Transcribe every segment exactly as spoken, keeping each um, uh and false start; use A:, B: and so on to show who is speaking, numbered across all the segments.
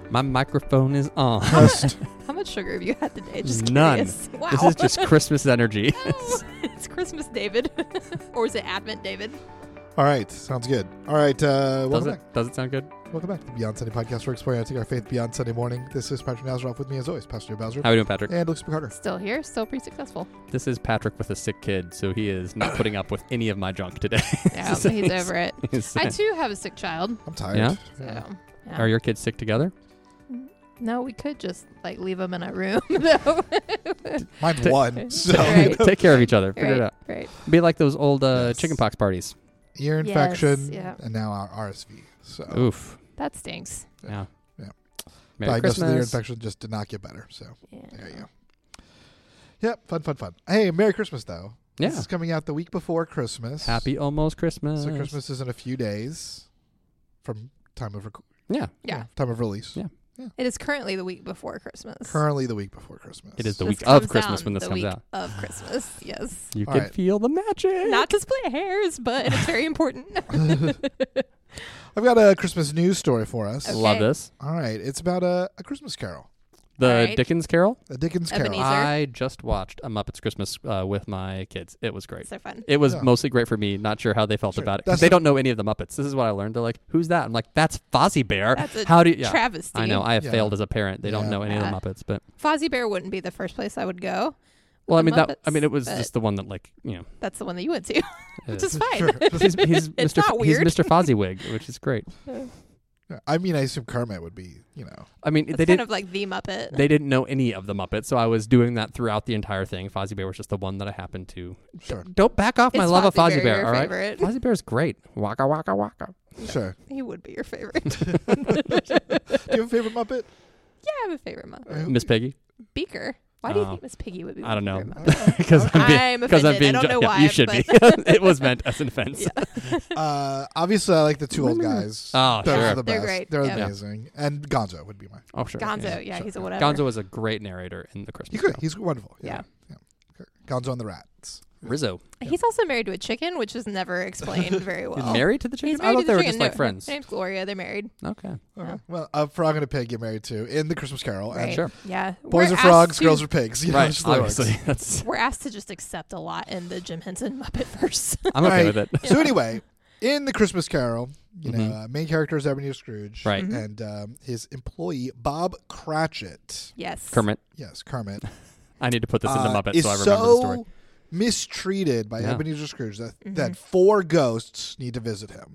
A: My microphone is on.
B: How much sugar have you had today? Just
A: None.
B: curious. Wow.
A: This is just Christmas energy.
B: Oh, it's Christmas David. Or is it Advent David?
C: All right. Sounds good. All right. Uh,
A: Does
C: welcome
A: it?
C: back.
A: Does it sound good?
C: Welcome back to the Beyond Sunday podcast. We're exploring how to take our faith beyond Sunday morning. This is Patrick Nazaroff with me as always, Pastor Bowser.
A: How are we doing, Patrick?
C: And Luke Carter.
B: Still here, still pretty successful.
A: This is Patrick with a sick kid, so he is not putting up with any of my junk today.
B: Yeah, he's over it.
A: He's-
B: I too have a sick child.
C: I'm tired.
A: Yeah?
B: So, yeah.
A: Are your kids sick together?
B: No, we could just like leave them in a room though.
C: Mine's
A: Ta-
C: one. So
B: Right.
A: Take care of each other. Figure
B: right,
A: it out.
B: right.
A: Be like those old uh,
C: Yes.
A: chickenpox parties.
C: ear
B: Yes,
C: infection
B: yeah.
C: and now our R S V. So
A: Oof.
B: That stinks.
A: Yeah.
C: Yeah.
A: Merry
C: diagnosis of the ear
A: Christmas.
C: infection just did not get better. So
B: Yeah.
C: there you go. Yep. Fun, fun, fun. Hey, Merry Christmas though.
A: Yeah.
C: This is coming out the week before Christmas.
A: Happy almost Christmas.
C: So Christmas is in a few days from time of rec-
A: Yeah.
B: Yeah.
C: time of release.
A: Yeah.
B: It is currently the week before Christmas.
C: Currently the week before Christmas.
A: It is the
B: This
A: week of
B: comes
A: Christmas
B: down
A: when this
B: the
A: comes
B: week
A: out.
B: Of Christmas, yes.
A: You
C: All
A: can
C: right.
A: feel the magic.
B: Not to split hairs, but it's very important.
C: I've got a Christmas news story for us.
B: Okay.
A: Love this.
C: All right. It's about a, a Christmas carol.
A: The
B: All right.
A: Dickens Carol.
C: A Dickens carol.
B: Ebenezer.
A: I just watched A Muppets Christmas uh, with my kids. It was great.
B: So fun.
A: It was
C: Yeah.
A: mostly great for me. Not sure how they felt
C: Sure.
A: about it. 'Cause
C: That's
A: they
C: the-
A: don't know any of the Muppets. This is what I learned. They're like, "Who's that?" I'm like, "That's Fozzie Bear."
B: That's a
A: How do you? Yeah,
B: travesty.
A: I know. I have
C: Yeah.
A: failed as a parent. They don't
C: Yeah.
A: know any
B: Yeah.
A: of the Muppets. But
B: Fozzie Bear wouldn't be the first place I would go.
A: well, I
B: The
A: mean that. I
B: Muppets,
A: mean it was
B: but-
A: just the one that like you know.
B: That's the one that you went to, which is fine.
C: Sure.
A: He's, he's
B: It's
A: Mister
B: not
A: F-
B: weird.
A: He's Mister Fozziewig, which is great.
C: Yeah, I mean, I assume Kermit would be, you know.
A: I mean
B: It's
A: they
B: kind
A: didn't.
B: of like the Muppet.
A: They didn't know any of the Muppets, so I was doing that throughout the entire thing. Fozzie Bear was just the one that I happened to.
C: Sure.
A: Don't back off my
B: Is
A: love of
B: Fozzie
A: Fozzie
B: Bear
A: Bear.
B: your
A: All right,
B: favorite?
A: Fozzie Bear is great. Waka waka waka.
C: Sure.
B: He would be your favorite.
C: Do you have a favorite Muppet?
B: Yeah, I have a favorite Muppet.
A: Miss Piggy.
B: Beaker. Why do you
A: Oh.
B: think Miss Piggy would be my
A: I don't know.
B: favorite Muppet?
A: Because I'm being,
B: I'm
A: because I'm
B: offended.
A: being
B: I don't
A: ju-
B: know
A: yeah,
B: why,
A: you should be.
B: but-
A: It was meant as an offense.
B: Yeah.
C: Uh, obviously, I like the two old guys.
A: Oh,
C: Those
A: sure.
C: are the
B: They're
C: best.
B: great,
C: They're
B: yeah.
C: amazing. And Gonzo would be mine.
A: Oh, sure.
B: Gonzo, yeah,
C: sure.
B: he's a whatever.
A: Gonzo was a great narrator in the Christmas
C: He's good.
A: Carol.
C: He's wonderful. Yeah.
B: Yeah.
C: yeah. Gonzo and the Rats.
A: Rizzo.
B: He's also married to a chicken, which is never explained very well.
A: He's married to the chicken?
B: He's
A: I
B: married
A: thought
B: to
A: they
B: the
A: were
B: chicken.
A: just like
B: No,
A: friends.
B: Her name's Gloria. They're married.
A: Okay.
C: Okay.
B: Yeah.
C: Well, a frog and a pig get married too in the Christmas Carol.
B: Right.
C: And
A: Sure.
B: Yeah.
C: boys
B: We're
C: are frogs,
B: asked to-
C: girls are pigs. You know,
A: Right.
C: it's just the way it works.
A: Obviously. That's,
B: We're asked to just accept a lot in the Jim Henson Muppet verse.
A: I'm okay
C: Right.
A: with it.
C: So anyway, in the Christmas Carol, you know,
A: Mhm.
C: uh, main character is Ebenezer Scrooge,
A: Right.
B: Mhm.
C: and um, his employee Bob Cratchit.
B: Yes.
A: Kermit.
C: Yes, Kermit.
A: I need to put this into
C: uh,
A: Muppet
C: is
A: so I remember the story.
C: so mistreated by
A: Yeah.
C: Ebenezer Scrooge that,
B: Mhm.
C: that four ghosts need to visit him.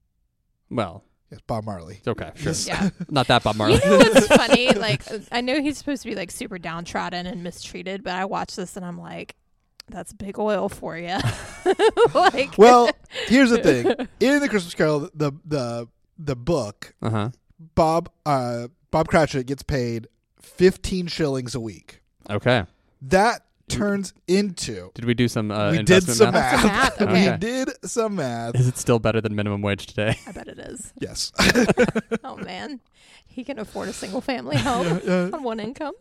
A: Well,
C: Yes, Bob Marley.
A: it's okay. Sure.
C: Yes.
B: Yeah.
A: Not that Bob Marley.
B: You know what's funny? Like, uh, I know he's supposed to be like super downtrodden and mistreated, but I watch this and I'm like, that's big oil for you. Like,
C: Well, here's the thing: in the Christmas Carol, the the the book,
A: Uh huh.
C: Bob uh, Bob Cratchit gets paid fifteen shillings a week.
A: Okay.
C: That turns into
A: Did we do some uh,
C: we did
A: investment
C: some
A: math?
C: math.
B: Some math, okay.
C: We did some math.
A: Is it still better than minimum wage today?
B: I bet it is.
C: Yes.
B: Oh man, he can afford a single family home
C: Yeah,
B: on one income.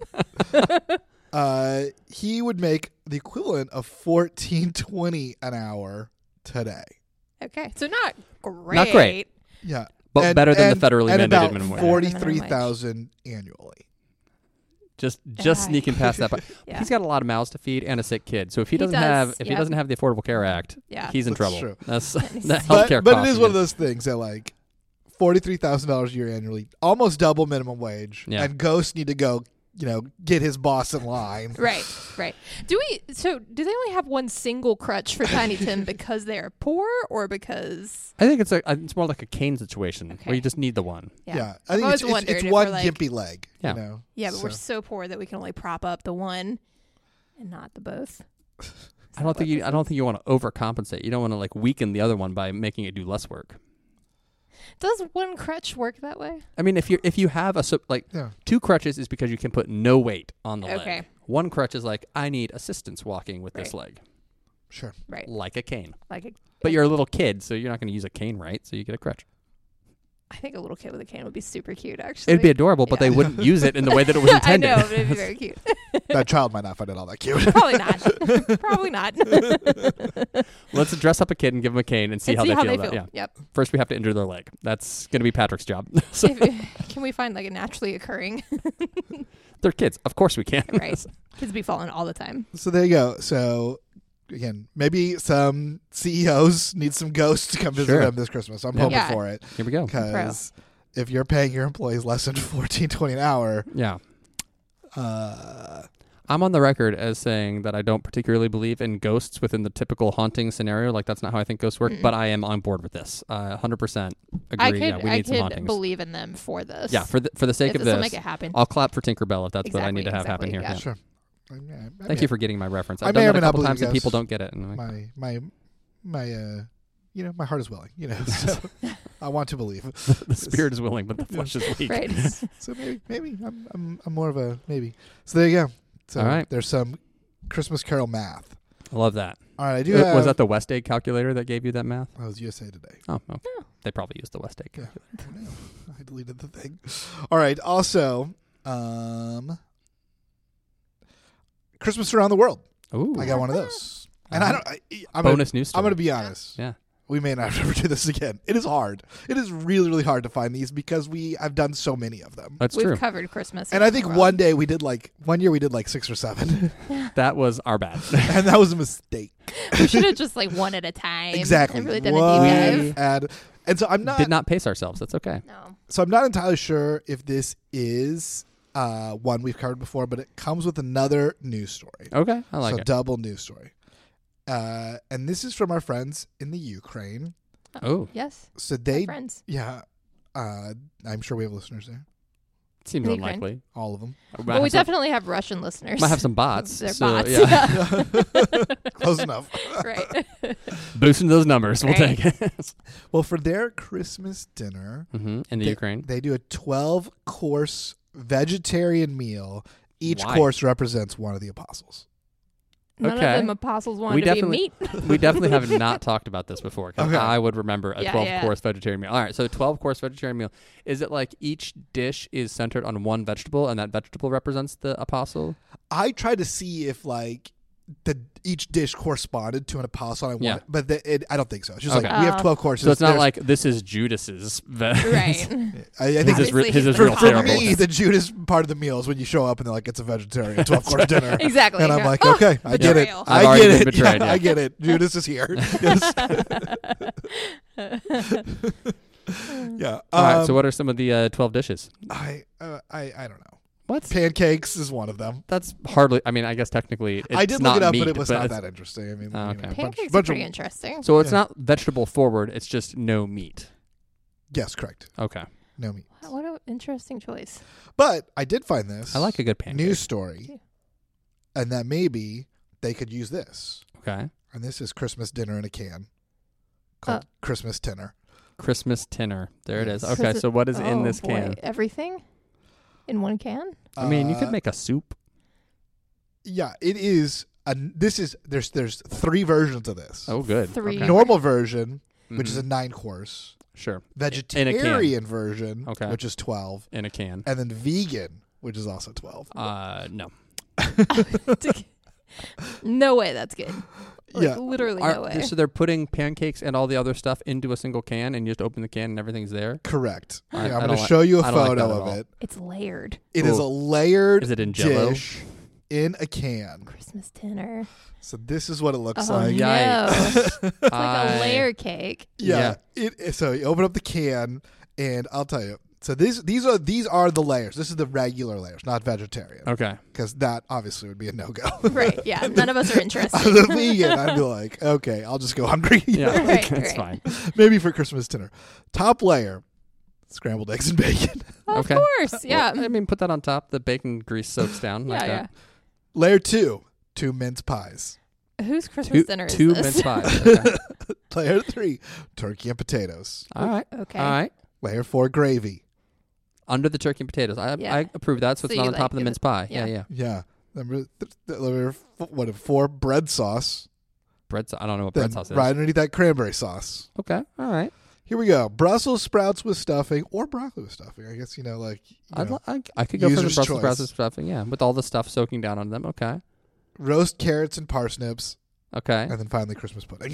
C: uh, he would make the equivalent of fourteen twenty an hour today.
B: Okay, so not great.
A: Not great.
C: Yeah,
A: But
C: And-
A: better than
C: and-
A: the federally
C: and
A: mandated
C: about
A: minimum wage.
C: forty-three thousand annually.
A: Just just
B: Yeah.
A: sneaking past that. But
B: Yeah.
A: he's got a lot of mouths to feed and a sick kid. So if he,
B: He
A: doesn't
B: does,
A: have if he
B: yeah.
A: doesn't have the Affordable Care Act,
B: Yeah.
A: he's in
C: That's
A: trouble.
C: true.
A: That's
B: he's
A: the
B: sick.
C: But,
A: healthcare
C: but
A: costs
C: it is
A: are
C: one of
A: good.
C: those things that like forty-three thousand dollars a year annually, almost double minimum wage,
A: Yeah.
C: and ghosts need to go, you know, get his boss in line.
B: Right, right. Do we? So, do they only have one single crutch for Tiny Tim because they are poor, or because?
A: I think it's a it's more like a cane situation
B: Okay.
A: where you just need the one.
B: Yeah,
C: Yeah, I
B: I've
C: think
B: always
C: it's, it's,
B: wondered
C: it's
B: if
C: one
B: we're like,
C: gimpy leg.
A: Yeah.
C: You know.
B: Yeah, but we're
C: So-
B: so poor that we can only prop up the one, and not the both. Is
A: I don't
B: that
A: think
B: what
A: you
B: this
A: I don't
B: is?
A: think you want to overcompensate. You don't want to like weaken the other one by making it do less work.
B: Does one crutch work that way?
A: I mean, if you if you have a so- like
C: Yeah.
A: two crutches is because you can put no weight on the
B: Okay.
A: leg. One crutch is like I need assistance walking with this
B: Right.
A: leg,
C: Sure.
B: Right,
A: like a cane.
B: like a,
A: But you're a little kid, so you're not going to use a cane, right? So you get a crutch.
B: I think a little kid with a cane would be super cute, actually.
A: It'd be adorable, but
B: Yeah.
A: they wouldn't use it in the way that it was
B: I
A: intended.
B: know, but it'd be very cute.
C: That child might not find it all that cute.
B: Probably not. Probably not.
A: Let's dress up a kid and give them a cane and see,
B: And
A: how,
B: see
A: they,
B: how
A: feel
B: they
A: about it.
B: feel.
A: Yeah.
B: Yep.
A: First, we have to injure their leg. That's going to be Patrick's job. So
B: If- can we find like a naturally occurring?
A: they're kids. Of course we can.
B: Right. Kids be falling all the time.
C: So there you go. So again, maybe some C E Os need some ghosts to come visit
A: Sure.
C: them this Christmas. I'm
A: Yeah.
C: hoping
B: Yeah.
C: for it
A: Here we go.
C: because if you're paying your employees less than fourteen twenty an hour,
A: Yeah.
C: uh,
A: I'm on the record as saying that I don't particularly believe in ghosts within the typical haunting scenario. Like, that's not how I think ghosts work,
B: Mm-mm.
A: but I am on board with this. Uh, one hundred percent agree.
B: I could,
A: yeah, we
B: I
A: need some
B: could
A: hauntings.
B: believe in them for this.
A: Yeah, for the, for the sake
B: if
A: of
B: this will
A: this,
B: make it happen.
A: I'll clap for Tinkerbell if that's what I need to
B: Exactly,
A: have happen
B: exactly,
A: here.
B: yeah.
A: Yeah.
C: sure. I, I, I
A: Thank
C: may-
A: you for getting my reference.
C: I
A: I've
C: may
A: done
C: or
A: that
C: may
A: a
C: not
A: couple
C: believe
A: times and
C: ghosts.
A: people don't get it. And I'm like,
C: my my my uh, you know, my heart is willing. You know, so I want to believe.
A: the spirit is willing, but the flesh is weak.
B: Right.
C: So maybe maybe I'm I'm I'm more of a maybe. So there you go. So
A: All right.
C: there's some Christmas Carol math.
A: I love that.
C: All right, I do
A: Uh,
C: have.
A: Was that the West Egg calculator that gave you that math?
C: That was U S A Today.
A: Oh, okay. They probably used the West Egg
C: Yeah.
A: calculator.
C: I deleted the thing. All right. Also, um, Christmas around the world.
A: Ooh.
C: I got one of those, and I don't. I, I'm
A: Bonus
C: gonna,
A: news
C: I'm
A: story.
C: going to be honest.
A: Yeah.
C: We may not ever do this again. It is hard. It is really, really hard to find these because we I've done so many of them.
A: That's
B: We've
A: true.
B: covered Christmas.
C: And I think one day we did like one year we did like six or seven,
A: That was our bad.
C: and that was a mistake.
B: we should have just like one at a time.
C: Exactly.
B: And really done
C: One
B: a deep dive.
C: ad- and so I'm not.
A: Did not pace ourselves. That's okay.
B: No.
C: So I'm not entirely sure if this is uh, one we've covered before, but it comes with another news story.
A: Okay. I like
C: so
A: it.
C: double news story. Uh, and this is from our friends in the Ukraine.
A: Oh,
B: Yes.
C: So
B: Our
C: they,
B: friends.
C: yeah, uh, I'm sure we have listeners there.
A: seems
B: Ukraine.
A: unlikely.
C: All of them.
A: Might
B: Well, we
A: have some-
B: definitely have Russian listeners.
A: might have some bots.
B: They're
A: so,
B: bots.
A: Yeah.
C: Close enough.
B: right.
A: Boosting those numbers. We'll
B: Right.
A: take it.
C: Well, for their Christmas dinner,
A: hmm In the
C: they,
A: Ukraine.
C: they do a twelve course vegetarian meal. Each
A: Why?
C: course represents one of the apostles.
B: None
A: Okay.
B: of them apostles wanted
A: We
B: to be
A: definitely-
B: meat.
A: We definitely have not talked about this before because
C: Okay.
A: I would remember a
B: Yeah,
A: twelve
B: yeah.
A: course vegetarian meal. All right, so twelve course vegetarian meal. Is it like each dish is centered on one vegetable and that vegetable represents the apostle?
C: I tried to see if like the each dish corresponded to an apostle. I
A: Yeah.
C: wanted, but the, it, I don't think so. It's just
A: Okay.
C: like we have
B: Oh.
C: twelve courses.
A: So it's not
C: There's-
A: like this is Judas's. Ve-
B: right.
C: I, I
A: His
C: think
A: is, re-
B: Obviously
A: his is
B: he's
C: for,
A: real
C: for
A: terrible.
C: me, the Judas part of the meal is when you show up and they're like, it's a vegetarian twelve course dinner.
B: Exactly.
C: And I'm
B: Yeah.
C: like,
B: Oh,
C: okay, I get it.
B: betrayal.
A: I've
C: I
A: already
C: get
A: been
C: it.
A: betrayed,
C: Yeah,
A: yeah.
C: I get it. Judas is here. Yes. yeah.
A: All right,
C: um,
A: so what are some of the uh, twelve dishes?
C: I, uh, I I don't know.
A: What?
C: Pancakes is one of them.
A: That's hardly. I mean, I guess technically it's
C: I did
A: not
C: look it up,
A: meat,
C: but it was not
A: it's-
C: that interesting. I mean,
A: Oh,
C: you
A: okay.
C: know, a bunch,
B: Pancakes are
C: bunch
B: pretty
C: of
B: interesting.
A: So it's
C: Yeah.
A: not vegetable forward. It's just no meat.
C: yes, correct.
A: Okay.
C: No meat.
B: What an interesting choice.
C: But I did find this.
A: I like a good pancake.
C: news story,
B: too.
C: and that maybe they could use this.
A: Okay.
C: And this is Christmas dinner in a can, called
B: Uh,
C: Christmas Tinner.
A: Christmas tinner. There it is.
C: Yes.
A: Okay,
B: Does it-
A: so what is in
B: Oh,
A: this
B: boy.
A: can?
B: Everything in one can?
A: I mean, you could
C: Uh,
A: make a soup.
C: Yeah, it is. A, this is there's there's three versions of this.
A: Oh, good.
B: Three.
A: Okay.
C: Normal version, which is
A: Mhm.
C: a nine course.
A: Sure.
C: Vegetarian version,
A: Okay.
C: which is twelve,
A: In a can.
C: and then vegan, which is also twelve.
A: Uh, no.
B: No way that's good. Like,
C: Yeah.
B: literally
A: Are-
B: no way.
A: so they're putting pancakes and all the other stuff into a single can, and you just open the can and everything's there.
C: Correct.
A: I-
C: Yeah,
A: I
C: I'm
A: don't
C: going to
A: like-
C: show you a
A: I don't like
C: photo
A: that at
C: of
A: all.
C: it.
B: It's layered.
C: It is
A: Ooh.
C: a layered
A: Is it in Jell-O?
C: dish in a can.
B: Christmas dinner.
C: So this is what it looks
B: Oh,
C: like.
B: no.
A: Yikes.
B: It's like
A: I-
B: a layer cake.
C: Yeah. It, so you open up the can, and I'll tell you. So these these are these are the layers. This is the regular layers, not vegetarian,
A: Okay.
C: because that obviously would be a no go.
B: Right. Yeah. None of us are interested.
C: the vegan, I'd be like, okay, I'll just go hungry.
A: Yeah,
B: Right,
A: that's
B: right.
A: fine.
C: Maybe for Christmas dinner. Top layer, scrambled eggs and bacon.
B: Of
A: Okay.
B: course. Yeah.
A: Well, I mean, put that on top. The bacon grease soaks down like
B: yeah, yeah.
A: that.
C: Layer two, two mince pies.
B: Whose Christmas
A: Two,
B: dinner is
A: two
B: this?
A: mince pies. Okay.
C: Layer three, turkey and potatoes.
A: All right.
B: Okay.
A: All right.
C: Layer four, gravy.
A: Under the turkey and potatoes. I
B: Yeah.
A: I approve that, so,
B: So
A: it's not
B: you
A: on top
B: like
A: of the
B: it-
A: mince pie. Yeah,
B: yeah.
A: yeah.
C: Yeah. Number, th- th- layer f- what? Four, bread sauce.
A: Bread. Sa- I don't know what bread
C: Then
A: sauce is.
C: right underneath that, cranberry sauce.
A: Okay. All right.
C: Here we go. Brussels sprouts with stuffing or broccoli with stuffing. I guess, you know, like, you
A: I'd,
C: know,
A: li- I, I could go for the
C: user's
A: Brussels sprouts
C: choice.
A: and stuffing, yeah, with all the stuff soaking down on them. Okay.
C: roast carrots and parsnips,
A: Okay.
C: and then finally Christmas pudding.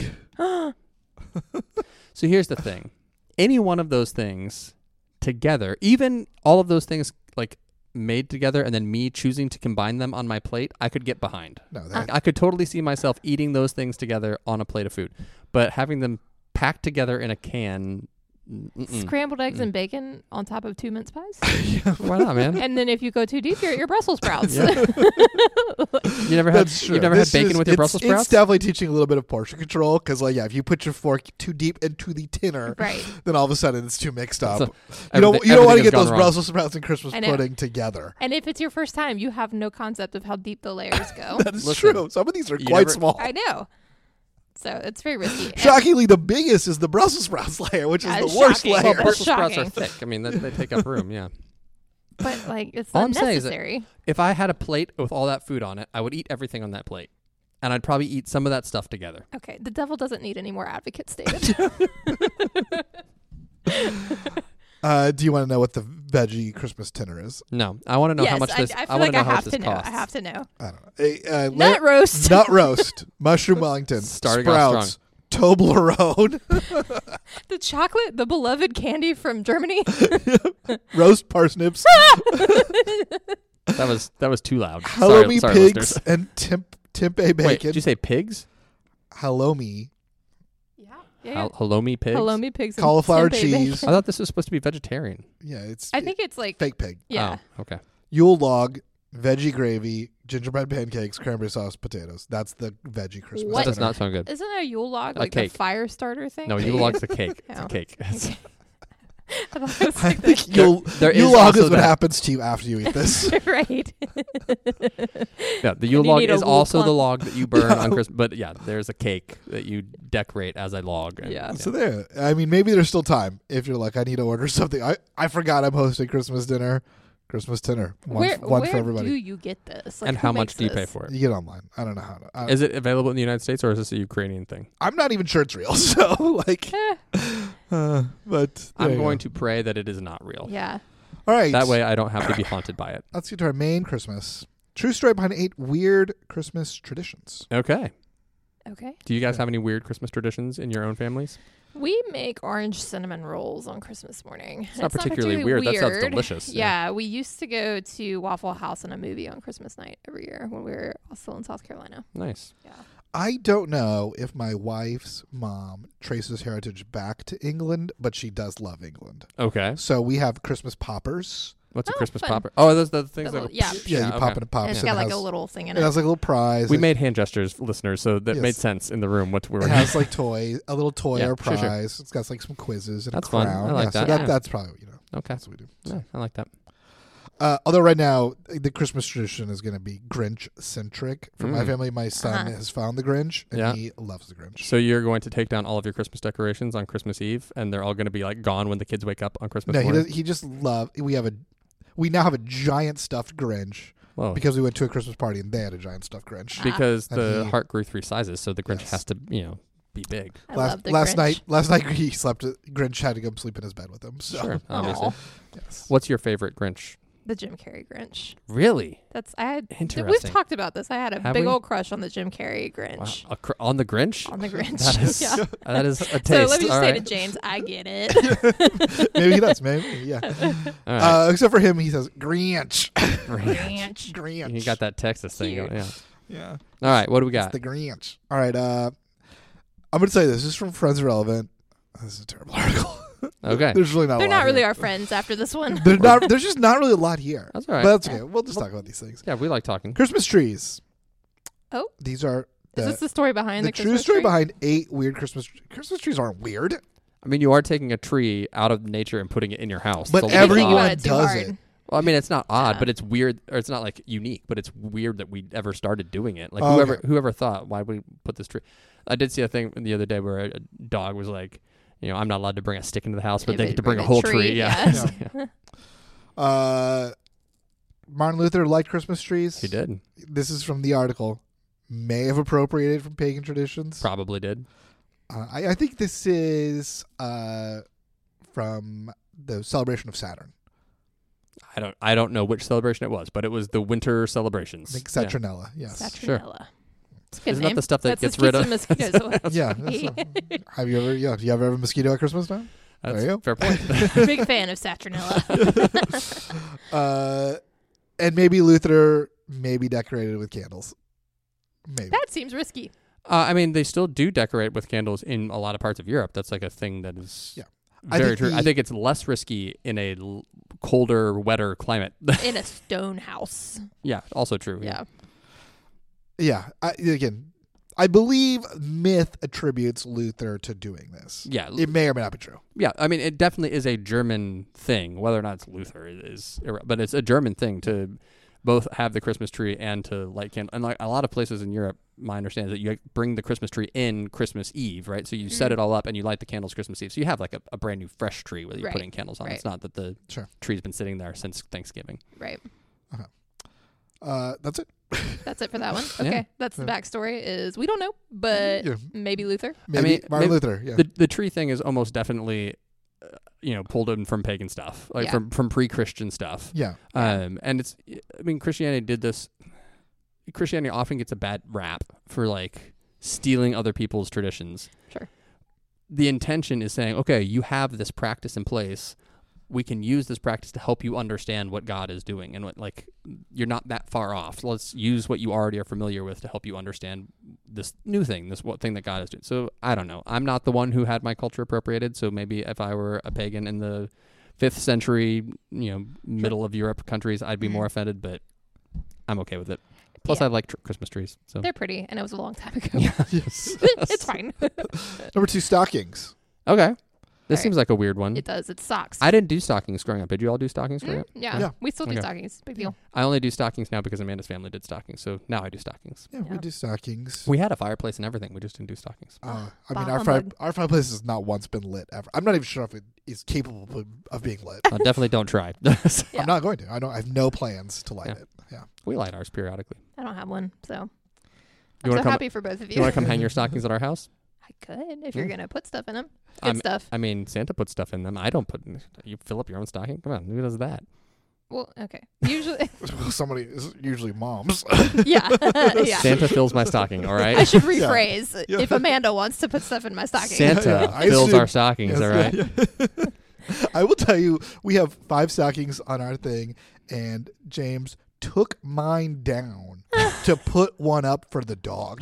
A: So here's the thing. Any one of those things together, even all of those things like made together and then me choosing to combine them on my plate, I could get behind.
C: No,
A: I,
C: that,
A: I could totally see myself eating those things together on a plate of food. But having them packed together in a can, mm-mm.
B: Scrambled eggs
A: Mm.
B: and bacon on top of two mince pies.
A: Why not, man?
B: And then if you go too deep, you're at your Brussels sprouts.
A: Yeah. You never had
C: that's true.
A: you never
C: This
A: had bacon
C: is-
A: with your
C: it's,
A: Brussels sprouts?
C: It's definitely teaching a little bit of portion control because, like, yeah, if you put your fork too deep into the tinner,
B: Right.
C: then all of a sudden it's too mixed up.
A: So
C: you don't
A: everything-
C: you don't want to
A: everything has
C: get
A: gone
C: those
A: wrong.
C: Brussels sprouts and Christmas
B: I know.
C: pudding together.
B: And if it's your first time, you have no concept of how deep the layers go.
C: That is
A: Listen,
C: true. Some of these are
A: you
C: quite
A: never-
C: small.
B: I know. So it's very risky. And-
C: Shockingly, the biggest is the Brussels sprouts layer, which is
B: That
C: the
B: is
C: worst
B: shocking.
A: Well,
C: layer.
B: That's
A: Brussels sprouts are
B: shocking.
A: thick. I mean, they, they take up room, yeah.
B: But like, it's
A: All I'm saying is that-
B: unnecessary.
A: If I had a plate with all that food on it, I would eat everything on that plate. And I'd probably eat some of that stuff together.
B: Okay, the devil doesn't need any more advocates, David.
C: Uh, do you want to know what the veggie Christmas dinner is?
A: No, I want to know
B: yes,
A: how much
B: I,
A: this.
B: I feel
A: want
B: like
A: to know
B: I
A: how
B: have
A: much
B: to
A: this
B: know.
A: costs.
B: I have to know.
C: I don't know. A, uh,
B: Nut roast.
C: nut roast, mushroom Wellington,
A: Starting off
C: sprouts, Toblerone,
B: The chocolate, the beloved candy from Germany.
C: roast parsnips,
A: That was that was too loud. Sorry,
C: halloumi
A: sorry,
C: pigs,
A: listeners.
C: and temp, tempeh bacon.
A: Wait, did you say pigs?
C: halloumi,
B: Yeah. Yeah.
A: Hal- halloumi pigs?
B: Halloumi pigs. and
C: cauliflower
B: tempeh
C: cheese.
A: I thought this was supposed to be vegetarian.
C: Yeah, it's
B: I think it's like,
C: fake pig.
B: yeah.
A: Oh, okay.
C: Yule log, veggie gravy, gingerbread pancakes, cranberry sauce, potatoes. That's the veggie Christmas
B: What?
A: That does
C: dinner.
A: not sound good.
B: Isn't a Yule log
A: A
B: like
A: cake.
B: the fire starter thing?
A: No,
B: that
A: Yule
B: you-
A: log's a cake. It's
B: Oh.
A: a cake. It's-
B: I thought it was
C: I
B: like
C: think
B: the-
C: Yule,
A: There is
C: Yule log
A: also
C: is what
A: that.
C: happens to you after you eat this.
B: right.
A: Yeah, the Yule
B: you
A: log
B: need a
A: is
B: little
A: also the
B: plump-
A: log that you burn on Christmas. But yeah, there's a cake that you decorate as a log. and-
B: Yeah.
C: So there. I mean, maybe there's still time if you're like, I need to order something. I, I forgot I'm hosting Christmas dinner. Christmas dinner. One,
B: Where,
C: one
B: where
C: for everybody.
B: do you get this? Like,
A: And
B: who
A: how much
B: makes
A: do you pay
B: this?
A: for it?
C: You get it online. I don't know how to. I,
A: Is it available in the United States or is this a Ukrainian thing?
C: I'm not even sure it's real. So, like,
B: Eh,
C: uh, but there
A: I'm
C: you
A: going
C: go.
A: to pray that it is not real.
B: yeah.
C: All right.
A: That way I don't have to be haunted by it.
C: Let's get to our main Christmas. True story behind eight weird Christmas traditions.
A: Okay.
B: Okay.
A: Do you guys
C: Yeah.
A: have any weird Christmas traditions in your own families?
B: We make orange cinnamon rolls on Christmas morning.
A: It's not particularly weird. That sounds delicious.
B: Yeah.
A: Yeah.
B: we used to go to Waffle House and a movie on Christmas night every year when we were still in South Carolina.
A: Nice.
B: Yeah.
C: I don't know if my wife's mom traces heritage back to England, but she does love England.
A: Okay.
C: So we have Christmas poppers.
A: What's a
B: Oh,
A: Christmas
B: fun.
A: popper? Oh, those the things
B: The
A: that
B: little- yeah.
C: Yeah, you
A: okay.
C: pop in a pop.
B: And it's
C: so
B: got
C: it
B: like
C: has,
B: a little thing in
C: it
B: it.
C: has like a little prize.
A: We
C: It-
A: made hand gestures, listeners, so that
C: Yes.
A: made sense in the room. What we were
C: It has like toy, a little toy
A: Yeah,
C: or
A: sure, sure.
C: prize. It's got like some quizzes and
A: That's
C: a
A: fun.
C: crown.
A: I like
C: yeah, So
A: that.
C: that
B: Yeah.
C: that's probably you know
A: Okay.
C: that's what we do.
A: Yeah, I like that.
C: Uh, although right now the Christmas tradition is going to be Grinch centric. For my
A: Mm.
C: family, my son
B: Uh-huh.
C: has found the Grinch and
A: Yeah.
C: he loves the Grinch.
A: So you're going to take down all of your Christmas decorations on Christmas Eve, and they're all going to be like gone when the kids wake up on Christmas
C: no, he
A: morning.
C: does, he just love. We have a we now have a giant stuffed Grinch
A: Whoa.
C: because we went to a Christmas party and they had a giant stuffed Grinch.
B: Ah.
A: because
C: And
A: the
C: he-
A: heart grew three sizes, so the Grinch
C: Yes.
A: has to, you know, be big.
B: I
C: last
B: love the
C: last
B: Grinch.
C: night, last night he slept. Grinch had to go sleep in his bed with him. So
A: Sure, obviously.
B: Aw.
C: yes.
A: What's your favorite Grinch?
B: The Jim Carrey Grinch.
A: Really?
B: That's I had.
A: Interesting.
B: We've talked about this. I had a
A: Have
B: big
A: we?
B: old crush on the Jim Carrey Grinch.
A: Wow. A cr- on the Grinch?
B: On the Grinch.
A: That is,
B: yeah.
A: that is a taste.
B: So let me just
A: All
B: say
A: right.
B: to James, I get it.
C: Maybe he does. Maybe yeah.
A: All right.
C: Uh, except for him, he says Grinch.
B: Grinch.
C: Grinch.
A: You got that Texas thing
B: Cute.
A: going. Yeah.
C: Yeah.
A: All right. What do we
C: It's
A: got?
C: the Grinch. All right. Uh, I'm going to tell you this. This is from Friends Relevant. This is a terrible article.
A: Okay.
C: There's really not.
B: They're
C: a lot
B: not really
C: here.
B: our friends after this one.
C: They're not. There's just not really a lot here.
A: That's all right.
C: But that's okay. We'll just talk about these things.
A: Yeah, we like talking.
C: Christmas trees.
B: Oh.
C: These are the,
B: Is this the story behind
C: the
B: the,
C: true
B: Christmas
C: story
B: tree?
C: behind eight weird Christmas trees. Christmas trees aren't weird,
A: I mean, you are taking a tree out of nature and putting it in your house.
C: but
A: It's a little
B: Think
C: everyone
B: about
A: odd.
B: it too
C: does
B: hard.
C: it.
A: Well, I mean, it's not odd,
B: Yeah.
A: but it's weird, or it's not like unique, but it's weird that we ever started doing it. Like
C: Oh,
A: whoever
C: okay.
A: whoever thought, why would we put this tree? I did see a thing the other day where a, a dog was like, you know, I'm not allowed to bring a stick into the house, but
B: Yeah,
A: they
B: but
A: get to bring,
B: bring
A: a
B: a
A: whole
B: tree,
A: tree. Yeah,
B: yeah.
A: Yeah.
C: Uh, Martin Luther liked Christmas trees.
A: He did,
C: This is from the article. May have appropriated from pagan traditions.
A: probably did.
C: Uh, I, I think this is uh, from the celebration of Saturn.
A: I don't I don't know which celebration it was, but it was the winter
C: I
A: celebrations.
C: think
A: Yeah.
C: Saturnella. Yes.
B: Saturnella. It's a good
A: Isn't
B: name.
A: that the stuff that
B: That's
A: gets rid of?
B: the mosquitoes away.
C: Yeah. that's a- have you ever? Yeah. Do you ever have a mosquito at Christmas time?
A: That's
C: There you
A: fair point.
B: Big fan of Saturnella.
C: Uh, and maybe Luther may be decorated with candles. Maybe.
B: That seems risky.
A: Uh, I mean, they still do decorate with candles in a lot of parts of Europe. That's like a thing that is
C: Yeah. I
A: very
C: think
A: true.
C: the-
A: I think it's less risky in a l- colder, wetter climate.
B: In a stone house.
A: Yeah, also true.
B: Yeah.
C: Yeah. I, again, I believe myth attributes Luther to doing this.
A: Yeah,
C: It may or may not be true.
A: yeah. I mean, it definitely is a German thing. Whether or not it's Luther is, irre- but it's a German thing to both have the Christmas tree and to light candles. And like a lot of places in Europe, my understanding is that you bring the Christmas tree in Christmas Eve, right? So you set
B: Mm.
A: it all up and you light the candles Christmas Eve. So you have like a, a brand new fresh tree whether you're
B: Right,
A: putting candles on.
B: right.
A: It's not that the
C: Sure.
A: tree's been sitting there since Thanksgiving.
B: Right.
C: Uh, that's it.
B: That's it for that one.
A: Yeah.
B: Okay. That's the backstory is we don't know, but
C: Yeah.
B: maybe Luther.
C: Maybe
A: mean,
C: Martin
A: maybe
C: Luther. Yeah.
A: The the tree thing is almost definitely, uh, you know, pulled in from pagan stuff, like
B: Yeah.
A: from from pre-Christian stuff.
C: yeah.
A: Um, and it's, I mean, Christianity did this. Christianity often gets a bad rap for like stealing other people's traditions.
B: Sure.
A: The intention is saying, okay, you have this practice in place. We can use this practice to help you understand what God is doing, and what like you're not that far off. So let's use what you already are familiar with to help you understand this new thing, this what thing that God is doing. So I don't know. I'm not the one who had my culture appropriated. So maybe if I were a pagan in the fifth century, you know, middle of Europe countries, I'd be
B: Mhm.
A: more offended. But I'm okay with it. Plus,
B: Yeah.
A: I like tr- Christmas trees. So
B: They're pretty, and it was a long time ago.
C: Yes.
B: It's fine.
C: Number two, stockings.
A: okay, this
B: Alright.
A: seems like a weird one.
B: It does. It socks.
A: I didn't do stockings growing up. Did you all do stockings growing
B: Mm,
A: up?
B: yeah.
C: Yeah.
B: We still do
A: Okay.
B: stockings. Big deal.
A: I only do stockings now because Amanda's family did stockings. So now I do stockings.
C: Yeah, we
B: Yeah.
C: do stockings.
A: We had a fireplace and everything. We just didn't do stockings.
C: Uh, I
B: Bah
C: mean, our
B: humbug.
C: fire, our fireplace has not once been lit ever. I'm not even sure if it is capable of, of being lit.
A: Uh, definitely don't try.
B: Yeah.
C: I'm not going to. I don't. I have no plans to light
A: Yeah.
C: it. Yeah.
A: We light ours periodically.
B: I don't have one, so
A: You
B: I'm
A: wanna
B: so
A: come-
B: happy for both of you.
A: You want to come hang your stockings at our house?
B: I could if you're
A: Yeah.
B: gonna put stuff in them. Good
A: I'm-
B: stuff.
A: I mean, Santa puts stuff in them. I don't put. You fill up your own stocking. Come on, who does that?
B: Well, okay. Usually,
C: Somebody is usually moms.
B: yeah, yeah.
A: Santa fills my stocking. All
B: I
A: right.
B: should rephrase.
C: Yeah.
B: If Amanda wants to put stuff in my stocking,
A: Santa
C: Yeah, I
A: fills
C: assume-
A: our stockings.
C: Yes,
A: all right.
C: yeah, yeah. I will tell you, we have five stockings on our thing, and James took mine down to put one up for the dog.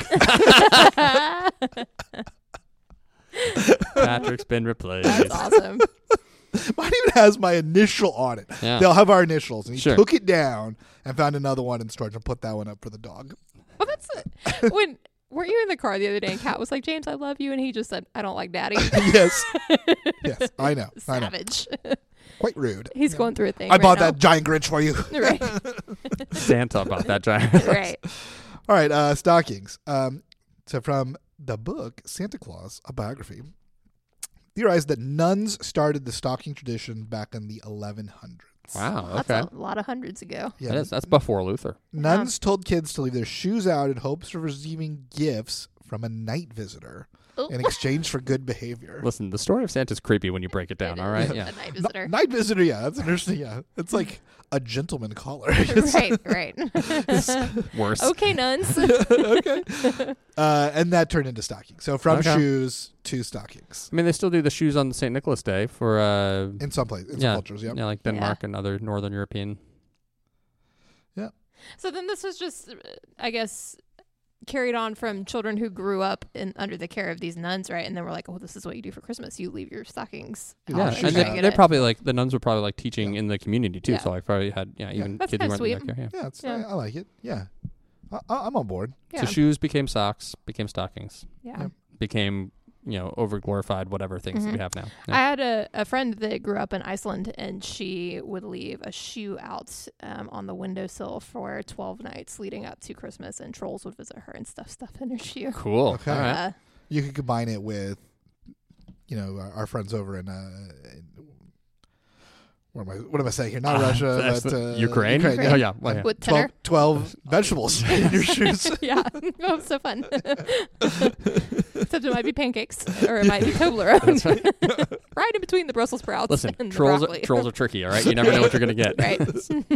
A: Patrick's been replaced.
B: that's awesome.
C: Mine even has my initial on it.
A: Yeah.
C: They'll have our initials, and he
A: Sure.
C: took it down and found another one in storage and put that one up for the dog.
B: Well, that's it. When weren't you in the car the other day and Kat was like, "James, I love you," and he just said, "I don't like Daddy."
C: yes, yes, I know, I know.
B: Savage.
C: Quite rude.
B: He's
C: Yeah.
B: going through a thing.
C: I
B: right
C: bought
B: now.
C: that giant Grinch for you.
B: Right.
A: Santa bought that giant.
B: Right.
C: All right, uh, stockings. Um, so from the book Santa Claus, a biography, theorized that nuns started the stocking tradition back in the eleven hundreds.
A: Wow.
B: That's
A: Okay.
B: a lot of hundreds ago.
C: Yeah,
A: That is, that's before Luther.
C: nuns told kids to leave their shoes out in hopes of receiving gifts from a night visitor
B: Oh.
C: in exchange for good behavior.
A: Listen, the story of Santa's creepy when you break it down.
B: It
A: All
B: is
A: right. Yeah.
B: A night
C: N-
B: visitor.
C: night visitor, yeah, that's interesting. Yeah, it's like a gentleman caller. I guess.
B: right. Right.
A: Worse.
B: Okay, nuns.
C: okay, uh, and that turned into stockings. So from
A: Okay.
C: shoes to stockings
A: I mean, they still do the shoes on Saint Nicholas Day for uh,
C: in some places, in
A: yeah,
C: some cultures. Yeah,
A: yeah, like Denmark and other Northern European.
B: So then this was just, uh, I guess, carried on from children who grew up in under the care of these nuns, right? And then we're like, oh, this is what you do for Christmas. You leave your stockings.
C: Yeah,
B: out
A: Yeah,
C: shoes
B: and
A: and
B: try
A: they,
B: to get
A: they
B: it.
A: probably like the nuns were probably like teaching in the community too.
B: Yeah.
A: So I probably had yeah, even
B: That's
A: kids who
B: kinda
A: weren't in
B: sweet.
A: their care. Yeah.
C: yeah, it's,
B: Yeah.
C: I, I like it. Yeah, I, I- I'm on board.
B: Yeah.
A: So shoes became socks, became stockings,
B: yeah.
C: Yep.
A: became you know over glorified whatever things that we
B: Mhm.
A: have now.
B: I
A: Yeah.
B: had a, a friend that grew up in Iceland, and she would leave a shoe out um, on the windowsill for twelve nights leading up to Christmas, and trolls would visit her and stuff stuff in her shoe.
A: Cool.
C: Okay.
A: All right.
B: Uh,
C: You could combine it with, you know, our, our friends over in, uh, in What am I? What am I saying here? Not
A: Uh,
C: Russia,
A: that's
C: but
A: the-
C: uh,
A: Ukraine?
C: Ukraine.
A: Oh,
C: Yeah.
A: yeah. Well, yeah.
B: With
C: twelve,
B: tenor.
C: twelve vegetables in your shoes.
B: Yeah. Oh, so fun. Except it might be pancakes or it might be Toblerone.
A: That's right.
B: Right in between the Brussels sprouts
A: Listen,
B: and
A: trolls
B: the broccoli.
A: trolls are tricky, all right? You never know what you're going to get.
B: Right.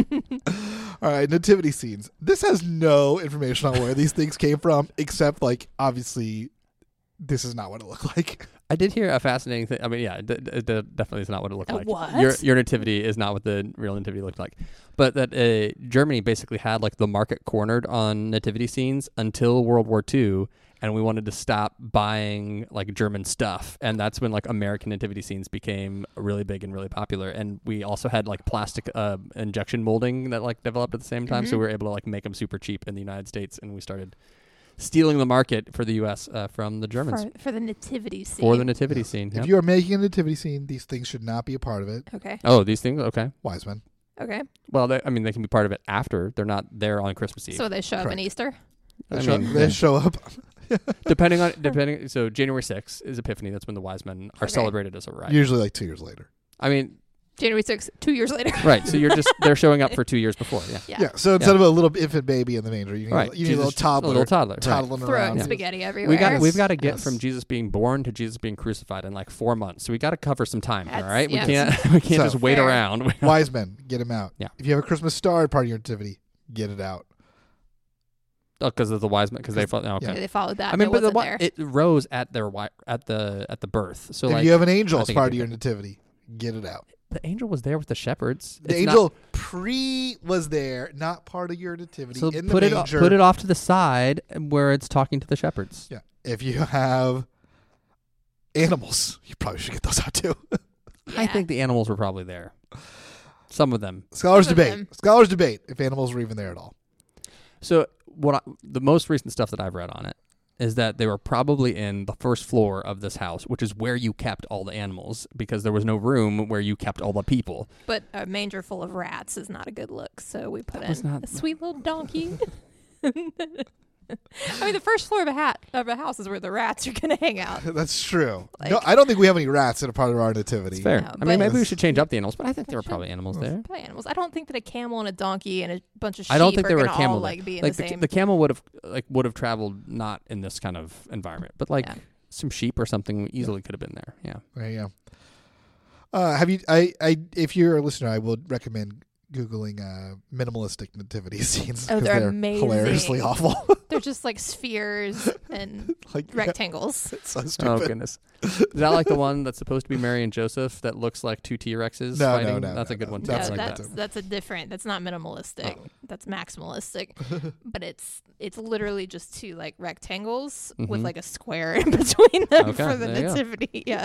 C: All right, nativity scenes. This has no information on where these things came from, except like obviously, this is not what it looked like.
A: I did hear a fascinating thing. I mean, yeah, it, d- it d- definitely is not what it looked
B: A
A: like.
B: what?
A: Your your nativity is not what the real nativity looked like. But that uh, Germany basically had like the market cornered on nativity scenes until World War Two, and we wanted to stop buying like German stuff, and that's when like American nativity scenes became really big and really popular. And we also had like plastic uh, injection molding that like developed at the same time, so
B: Mhm.
A: we were able to like make them super cheap in the United States, and we started stealing the market for the U S uh, from the Germans
B: For, for the nativity scene.
A: for the nativity
C: Yes.
A: scene.
C: If
A: Yep.
C: you are making a nativity scene, these things should not be a part of it.
B: Okay.
A: Oh, these things? Okay.
C: Wiseman.
B: Okay.
A: Well, they, I mean, they can be part of it after. They're not there on Christmas Eve.
B: So they show up
C: Correct.
B: in Easter.
C: They,
A: I
C: show,
A: mean,
C: they
A: yeah.
C: show up.
A: depending on depending. So January sixth is Epiphany. That's when the wise men are
B: Okay.
A: celebrated as a rite.
C: Usually like two years later.
A: I mean,
B: January sixth, two years later.
A: right. So you're just they're showing up for two years before. Yeah.
B: Yeah.
C: Yeah. So instead of a little infant baby in the manger, you need,
A: Right.
C: a, you need a little
A: Jesus-
C: toddler.
A: A little toddler. Right.
C: toddling
B: Throwing
C: around.
B: spaghetti everywhere.
A: We got we've got to get
C: Yes.
A: from Jesus being born to Jesus being crucified in like four months. So we got to cover some time here, all
B: That's-
A: right? We
B: yes.
A: can't we can't
C: So-
A: just wait
B: Fair.
A: around.
C: Wise men, get him out.
A: Yeah.
C: If you have a Christmas star part of your nativity, get it out.
A: Oh, because of the wise men, because they fought. Oh, okay.
C: Yeah.
B: They followed that.
A: I mean,
B: it
A: but the,
B: wasn't
A: wi-
B: there.
A: it rose at their wi- at the at the birth. So
C: if
A: like
C: you have an angel
A: I
C: as
A: think
C: part
A: it'd
C: of
A: be
C: your nativity, get it out.
A: the angel was there with the shepherds.
C: The
A: It's not-
C: angel pre was there, not part of your nativity
A: So
C: in the
A: put it
C: manger.
A: put it off to the side where it's talking to the shepherds.
C: Yeah. If you have animals, you probably should get those out too.
A: I
B: Yeah.
A: think the animals were probably there. Some of them.
C: Scholars
B: Some of
C: debate.
B: them.
C: Scholars debate if animals were even there at all.
A: So what I, the most recent stuff that I've read on it is that they were probably in the first floor of this house, which is where you kept all the animals because there was no room where you kept all the people.
B: But a manger full of rats is not a good look, so we put
A: That was
B: in
A: not-
B: a sweet little donkey. I mean, the first floor of a hat of a house is where the rats are going to hang out.
C: That's true.
B: Like-
C: no, I don't think we have any rats that are part of our nativity.
A: It's fair.
B: No,
A: I
B: but-
A: mean, maybe we should change up the animals, but I think there were
B: Should.
A: probably animals there.
B: Probably animals. I don't think that a camel and a donkey and a bunch of sheep
A: I don't think
B: are
A: there were a
B: gonna
A: camel
B: all
A: there.
B: like be in
A: Like
B: the
A: the,
B: same.
A: the camel would have like would have traveled not in this kind of environment, but like
B: Yeah.
A: some sheep or something easily could have been there. Yeah.
C: There you go. Uh, have you? I, I. If you're a listener, I would recommend googling uh, minimalistic nativity scenes.
B: Oh,
C: 'cause
B: they're
C: they're
B: amazing.
C: hilariously awful.
B: They're just like spheres and
C: like
B: rectangles.
C: it's so
A: Oh
C: stupid.
A: goodness. Is that like the one that's supposed to be Mary and Joseph that looks like two T Rexes
C: No, no,
A: fighting?
C: no,
A: That's
C: no,
A: a good
C: no.
A: one too.
B: Yeah,
C: That's
A: I like
B: that's
A: that.
B: that's a different. That's not minimalistic.
A: Oh.
B: That's maximalistic. But it's it's literally just two like rectangles with
A: Mhm.
B: like a square in between them
A: Okay,
B: for the
A: there you go.
B: nativity. Yeah,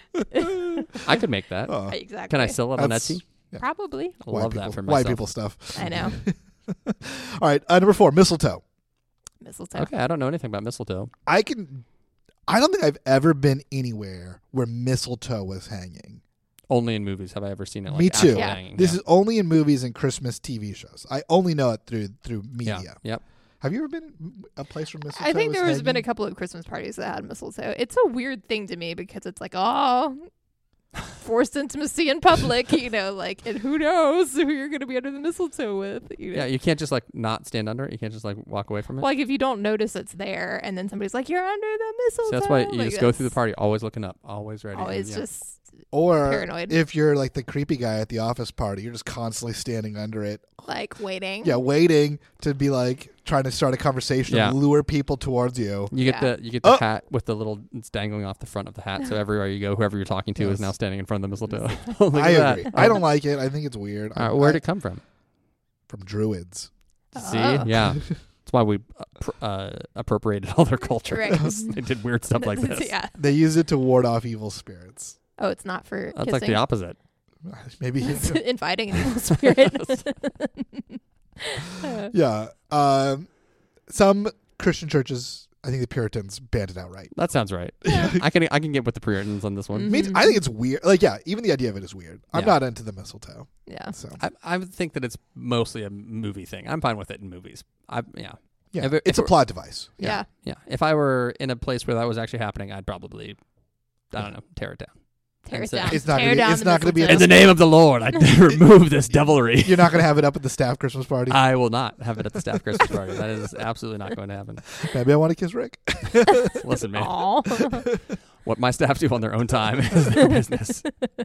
A: I could make that.
C: Oh,
B: exactly.
A: Can I sell it on
C: That's-
A: Etsy?
C: yeah.
B: Probably.
A: I
C: white
A: love
C: people,
A: that for
C: white
A: myself.
C: people stuff.
B: I know.
C: All right, uh, number four, mistletoe.
B: Mistletoe.
A: Okay, I don't know anything about mistletoe.
C: I can. I don't think I've ever been anywhere where mistletoe was hanging.
A: Only in movies have I ever seen it. Like,
C: Me too.
A: actually
B: Yeah.
A: hanging.
C: This
A: yeah.
C: is only in movies and Christmas T V shows. I only know it through through media.
A: Yeah. Yep.
C: Have you ever been a place where mistletoe?
B: I think
C: was
B: there has been a
C: hanging?
B: couple of Christmas parties that had mistletoe. It's a weird thing to me because it's like, oh, forced intimacy in public, you know, like, and who knows who you're going to be under the mistletoe with, you know?
A: Yeah, you can't just like not stand under it. You can't just like walk away from it.
B: Like if you don't notice it's there, and then somebody's like, "You're under the mistletoe."
A: So that's why you
B: like,
A: just go through the
B: that's
A: party, always looking up, always ready.
B: Always
A: Yeah.
B: just
C: Or
B: paranoid.
C: if you're like the creepy guy at the office party, you're just constantly standing under it.
B: like waiting.
C: Yeah, waiting to be like trying to start a conversation,
A: Yeah.
C: and lure people towards you.
A: You get
B: Yeah.
A: the you get the
C: Oh.
A: hat with the little it's dangling off the front of the hat, so everywhere you go, whoever you're talking to
C: Yes.
A: is now standing in front of the mistletoe. Look
C: I
A: at
C: agree.
A: that.
C: I don't like it. I think it's weird.
A: All right,
C: I-
A: where'd
C: I-
A: it come from?
C: from druids.
A: See,
B: Oh.
A: yeah, that's why we uh, pr- uh, appropriated all their culture.
B: Right.
A: They did weird stuff like this.
B: yeah.
C: They use it to ward off evil spirits.
B: Oh, it's not for
A: That's
B: kissing.
A: like the opposite.
C: Maybe.
B: It's inviting an evil spirit. Uh,
C: Yeah. Um, some Christian churches, I think the Puritans banned it outright.
A: That sounds right. I can I can get with the Puritans on this one.
B: Mhm.
C: Me too. I think it's weird. Like, yeah, even the idea of it is weird. I'm
A: Yeah.
C: not into the mistletoe.
B: yeah.
C: So
A: I I would think that it's mostly a movie thing. I'm fine with it in movies. I yeah
C: yeah,
A: If it-
C: it's
A: if
C: a
A: it-
C: plot device.
B: Yeah.
A: yeah. If I were in a place where that was actually happening, I'd probably I don't know tear it down.
B: Tear
A: And
B: it
A: so-
B: down.
C: It's not
B: Tear
C: gonna be-
B: down
C: it's
B: the
C: not gonna be
B: mistletoe.
A: In the name of the Lord, I remove this devilry.
C: You're not going to have it up at the staff Christmas party.
A: I will not have it at the staff Christmas party. That is absolutely not going to happen.
C: Maybe I want to kiss Rick.
A: Listen, man,
B: Aw.
A: what my staff do on their own time is their business.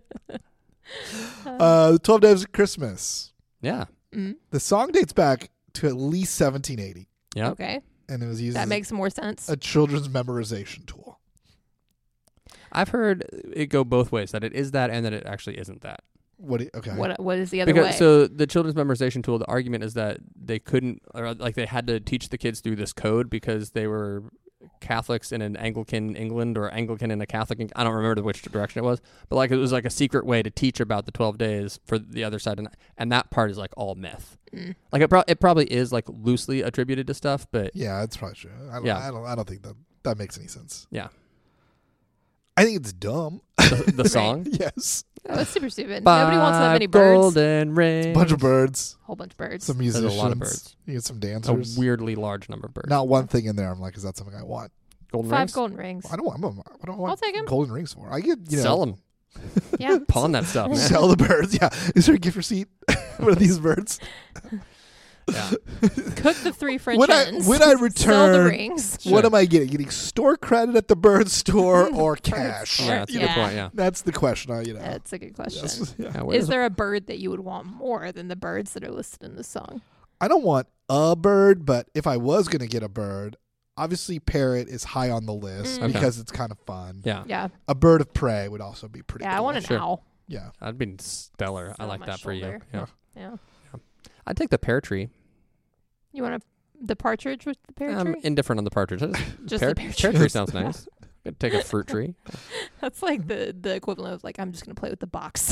C: Uh, twelve Days of Christmas.
A: Yeah.
B: Mm,
C: The song dates back to at least seventeen eighty,
A: Yeah.
B: okay.
C: and it was used
B: That
C: as
B: makes more sense.
C: a children's memorization tool.
A: I've heard it go both ways, that it is that and that it actually isn't that.
C: What? Do you, okay.
B: What What is the other
A: Because
B: way?
A: so the children's memorization tool, the argument is that they couldn't, or like they had to teach the kids through this code because they were Catholics in an Anglican England or Anglican in a Catholic. Eng- I don't remember which direction it was, but like it was like a secret way to teach about the twelve days for the other side, and and that part is like all myth.
B: Mm.
A: Like it, pro- it probably is like loosely attributed to stuff, but
C: Yeah, that's probably true. I don't,
A: Yeah.
C: I don't. I don't think that that makes any sense.
A: yeah,
C: I think it's dumb.
A: the, the song.
C: Yes,
B: Oh, it's super stupid. Nobody wants that many
A: Five
B: birds.
A: Golden rings.
C: bunch of birds,
B: Whole bunch of birds.
C: some
A: There's a
C: musicians,
A: lot of birds.
C: You get some
A: A
C: dancers.
A: weirdly large number of birds.
C: Not one thing in there. I'm like, is that something I want?
A: Golden
B: Five
A: rings.
B: golden rings.
C: I don't want. I'm a, I don't want
B: I'll take 'em.
C: golden rings for. I get you know
A: Sell them.
B: Yeah.
A: Pawn that stuff, man.
C: sell the birds. Yeah, is there a gift receipt for these birds?
A: Yeah.
B: Cook the three French
C: When I
B: hens.
C: when I
B: Sell the
C: return,
B: rings.
A: Sure.
C: what am I getting? Getting store credit at the bird store or cash?
B: store.
A: Yeah, that's a
B: Yeah.
A: good point. Yeah.
C: That's the question. I, you know.
B: That's a good question.
C: Yes. Yeah.
A: Yeah, where
B: Is there a bird that you would want more than the birds that are listed in the song?
C: I don't want a bird, but if I was going to get a bird, obviously parrot is high on the list
B: Mm.
A: Okay.
C: because it's kind of fun.
A: Yeah,
B: Yeah.
C: A bird of prey would also be pretty.
B: Yeah, I
C: cool.
B: want an
A: Sure.
B: owl.
C: Yeah.
A: that'd be stellar.
B: Sit
A: I
B: on
A: like
B: my
A: that for you.
B: shoulder.
A: Yeah.
B: Yeah.
A: I'd take the pear tree.
B: You want a, the partridge with the pear
A: I'm
B: tree?
A: indifferent on the partridge. I just-
B: Just
A: pear,
B: the pear
A: pear
B: tree.
A: tree sounds nice. Could take a fruit tree.
B: That's like the, the equivalent of like, I'm just going to play with the box.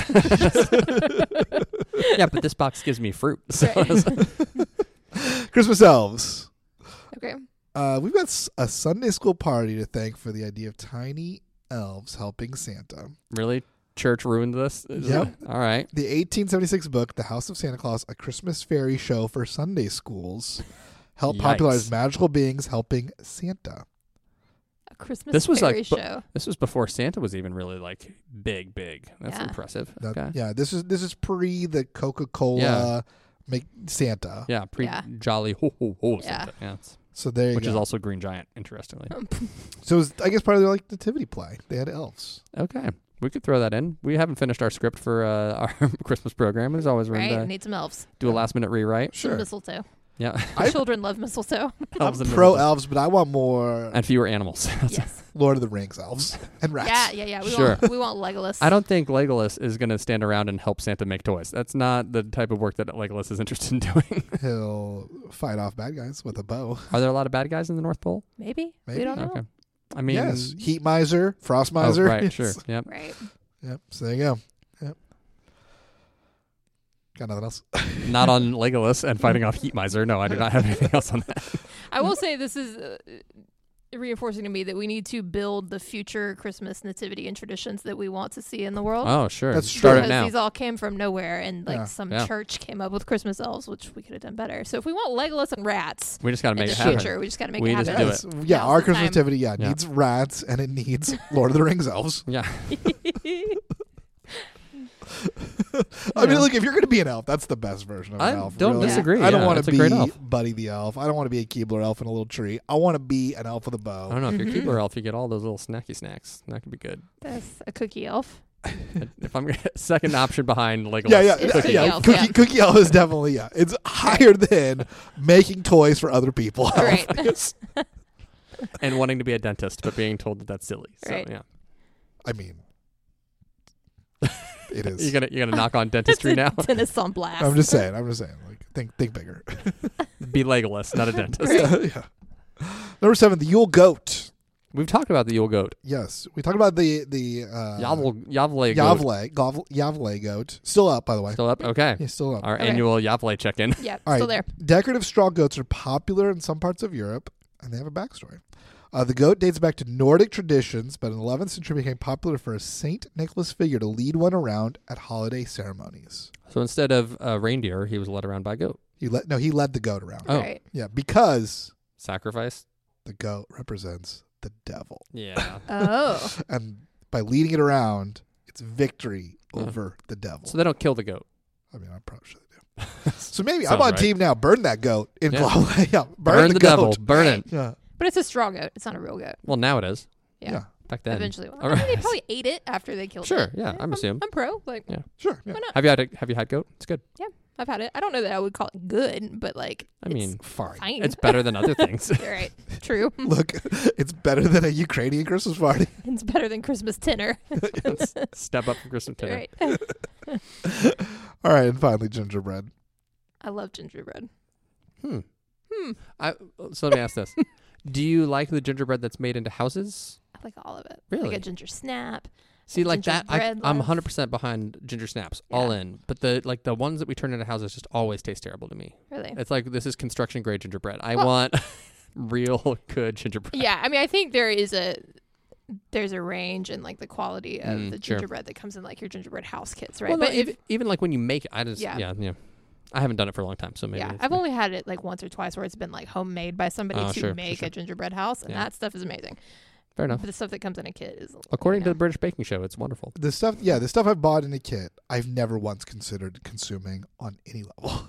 A: Yeah, but this box gives me fruit. So
B: Right.
A: it's like-
C: Christmas elves.
B: Okay.
C: Uh, we've got s- a Sunday school party to thank for the idea of tiny elves helping Santa.
A: really, church ruined this. Is
C: Yep.
A: it- All right.
C: The eighteen seventy-six book, The House of Santa Claus, a Christmas fairy show for Sunday schools, helped
A: Yikes.
C: popularize magical beings helping Santa.
B: A Christmas
A: This was
B: fairy
A: like bu-
B: show.
A: This was before Santa was even really like big, big. That's
B: Yeah.
A: impressive.
C: That-
A: okay.
C: Yeah, this is this is pre the Coca-Cola
A: Yeah.
C: make Santa.
A: Yeah, pre
B: Yeah.
A: jolly ho ho ho
B: Yeah.
A: Santa. Yeah, it's-
C: So there you
A: which
C: go.
A: is also Green Giant, interestingly.
C: so it was, I guess part of their like nativity play. They had elves.
A: Okay, we could throw that in. We haven't finished our script for uh, our Christmas program. There's always room
B: Right?
A: to
B: Need some elves.
A: do a last minute rewrite.
B: Some
C: Sure.
B: mistletoe.
A: Yeah,
C: I-
B: Children love mistletoe.
A: elves
C: I'm
A: and
C: pro
A: mistletoe.
C: elves, but I want more
A: and fewer animals.
B: Yes.
C: Lord of the Rings elves and rats.
B: Yeah, yeah, yeah. We
A: Sure.
B: want we want Legolas.
A: I don't think Legolas is going to stand around and help Santa make toys. That's not the type of work that Legolas is interested in doing.
C: He'll fight off bad guys with a bow.
A: Are there a lot of bad guys in the North Pole?
B: Maybe.
C: Maybe.
B: We don't know.
A: Okay. I mean,
C: yes, heat miser, frost
A: oh,
C: miser.
A: right, sure. Yep.
B: Right.
C: Yep. So there you go. Yep. Got nothing else.
A: Not on Legolas and fighting off Heat Miser. No, I do not have anything else on that.
B: I will say this is uh, reinforcing to me that we need to build the future Christmas nativity and traditions that we want to see in the world.
A: Oh, sure.
C: That's
A: Start
C: true.
A: it
B: Because
A: now.
B: these all came from nowhere, and like
C: Yeah.
B: some
A: Yeah.
B: church came up with Christmas elves, which we could have done better. So if we want Legolas and rats
A: We just got to
B: in
A: make
B: the
A: it happen.
B: future, we just got to make
A: We
B: it
A: just
B: happen.
A: do
C: Yes.
A: it.
C: Yeah,
B: Now's
C: our
B: the
C: Christmas
B: time.
C: nativity, yeah,
A: Yeah.
C: needs rats and it needs Lord of the Rings elves.
A: Yeah.
C: I mean,
A: Yeah.
C: look, if you're going to be an elf, that's the best version of an
A: I
C: elf.
A: don't
C: really.
A: disagree.
C: I don't
A: Yeah,
C: want
A: it's
C: to
A: a
C: be
A: great elf.
C: Buddy the elf. I don't want to be a Keebler elf in a little tree. I want to be an elf with a bow.
A: I don't know. If
B: Mhm.
A: you're Keebler Elf, you get all those little snacky snacks. That could be good.
B: That's a cookie elf.
A: If I'm second option behind Legolas.
C: Yeah, yeah,
B: It's
C: yeah.
B: Cookie
C: yeah.
B: Elf,
C: Cookie,
B: yeah.
C: Cookie Elf is definitely, yeah. It's higher than making toys for other people.
B: Right.
C: Yes.
A: And wanting to be a dentist, but being told that that's silly. So,
B: Right.
A: yeah.
C: I mean, it is.
A: You're going to you're gonna knock on dentistry now?
B: Tennis on blast.
C: I'm just saying. I'm just saying. Like, think, think bigger.
A: Be Legolas, not a dentist.
C: yeah. Number seven, the Yule Goat.
A: We've talked about the Yule Goat.
C: Yes, we talked about the the uh,
A: Yavle, Yavle Goat.
C: Yavle, Gov- Yavle goat. Still up, by the way.
A: Still up? Okay.
C: He's still up.
A: Our
B: Okay.
A: annual Yavle check-in.
B: Yeah,
C: All
B: still
C: right.
B: there.
C: Decorative straw goats are popular in some parts of Europe, and they have a backstory. Uh, the goat dates back to Nordic traditions, but in the eleventh century became popular for a Saint Nicholas figure to lead one around at holiday ceremonies.
A: So instead of a reindeer, he was led around by a goat.
C: He led no, he led the goat around.
A: Oh.
B: Right.
C: Yeah, because
A: Sacrifice?
C: the goat represents the devil,
A: Yeah.
B: Oh.
C: and by leading it around, It's victory
A: Uh,
C: over the devil.
A: So they don't kill the goat.
C: I mean, I'm probably sure they do. So maybe I'm
A: Sounds
C: on
A: right.
C: team now. Burn that goat in
A: Yeah.
C: Claw. yeah, burn,
A: Burn,
C: the,
A: the,
C: goat.
A: devil. Burn it.
C: Yeah.
B: But it's a straw goat. It's not a real goat.
A: Well, now it is.
B: Yeah.
C: Yeah.
A: Back then.
B: Eventually. Well,
A: All
B: I mean, they
A: right.
B: probably ate it after they killed
A: Sure,
B: it.
A: yeah, I'm assuming.
B: I'm pro. Like,
A: Yeah.
C: Sure. Yeah.
B: why not?
A: Have you had a Have you had goat? It's good.
B: I've had it. I don't know that I would call it good, but like,
A: I
B: it's
A: mean,
C: Fine.
B: fine.
A: it's better than other things.
B: All right. True.
C: Look, it's better than a Ukrainian Christmas party.
B: It's better than Christmas dinner.
A: Step up from Christmas dinner.
B: Right.
C: All right, and finally, gingerbread.
B: I love gingerbread.
A: Hmm.
B: Hmm.
A: I, so let me ask this: do you like the gingerbread that's made into houses?
B: I like all of it.
A: Really?
B: Like a ginger snap.
A: See, like that, I,
B: Gingerbread
A: I'm
B: love.
A: one hundred percent behind ginger snaps, all
B: Yeah.
A: in. But the like the ones that we turn into houses just always taste terrible to me.
B: Really.
A: It's like this is construction grade gingerbread. I
B: Well-
A: want real good gingerbread.
B: Yeah. I mean, I think there is a there's a range in like the quality of
A: Mm,
B: the
A: sure.
B: gingerbread that comes in like your gingerbread house kits, right?
A: Well, no,
B: but if,
A: even, even like when you make it, I just yeah.
B: Yeah.
A: yeah I haven't done it for a long time, so maybe
B: yeah,
A: it's
B: I've
A: me.
B: only had it like once or twice where it's been like homemade by somebody
A: Oh,
B: to
A: sure, sure,
B: make
A: sure.
B: a gingerbread house, and
A: Yeah.
B: that stuff is amazing.
A: Fair enough.
B: But the stuff that comes in a kit is
A: According
B: you
A: to
B: know.
A: the British Baking Show, it's wonderful.
C: The stuff, yeah, the stuff I've bought in a kit, I've never once considered consuming on any level.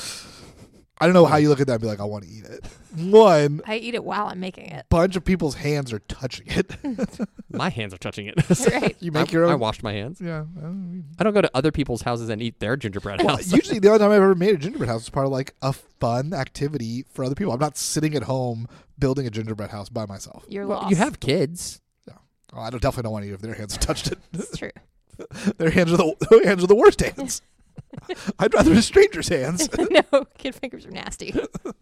C: I don't know how you look at that and be like, I want to eat it. One,
B: I eat it while I'm making it.
C: bunch of people's hands are touching it.
A: My hands are touching it.
B: Right.
C: You make
A: I,
C: your
A: I
C: own.
A: washed my hands.
C: Yeah. I mean-
A: I don't go to other people's houses and eat their gingerbread
C: Well,
A: house.
C: usually the only time I've ever made a gingerbread house was part of like a fun activity for other people. I'm not sitting at home building a gingerbread house by myself.
B: You're
A: Well,
B: lost.
A: you have kids.
C: Oh, I don't, definitely don't want to eat if their hands have touched it.
B: It's true.
C: Their hands are the their hands are the worst hands. I'd rather a stranger's hands.
B: No, kid fingers are nasty,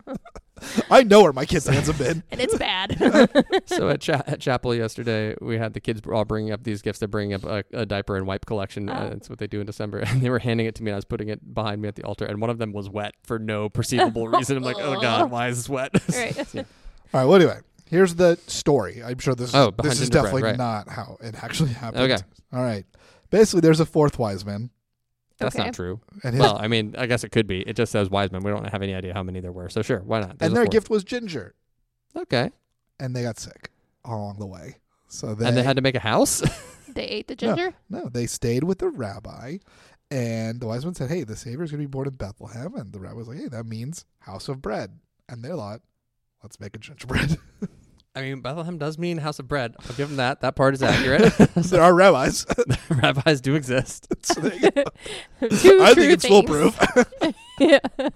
C: I know where my kids' hands have been.
B: and it's bad.
A: So at, cha- at chapel yesterday, we had the kids all bringing up these gifts. They're bringing up a, a diaper and wipe collection. Uh,
B: Oh.
A: that's what they do in December. And they were handing it to me, and I was putting it behind me at the altar. And one of them was wet for no perceivable reason. I'm like, oh God, why is this wet?
B: Right.
A: Yeah.
C: All right. Well, anyway, here's the story. I'm sure this.
A: Oh, behind
C: this is
A: gingerbread,
C: definitely
A: right.
C: not how it actually happened.
A: Okay.
C: All right. Basically, there's a fourth wise man,
A: That's
B: Okay.
A: not true.
C: and his,
A: Well, I mean, I guess it could be. It just says wise men. We don't have any idea how many there were. So sure, why not? There's
C: and
A: a
C: their
A: fourth.
C: gift was ginger,
A: Okay.
C: and they got sick along the way. So they,
A: And they had to make a house?
B: They ate the ginger.
C: no, they stayed with the rabbi, and the wise men said, "Hey, the Savior is going to be born in Bethlehem," and the rabbi was like, "Hey, that means house of bread," and they thought, "Let's make a gingerbread."
A: I mean, Bethlehem does mean house of bread. I'll give them that. That part is accurate.
C: There are rabbis.
A: Rabbis do exist.
C: So there you go.
B: Two
C: I
B: true
C: think it's
B: things.
C: foolproof.
B: Yeah.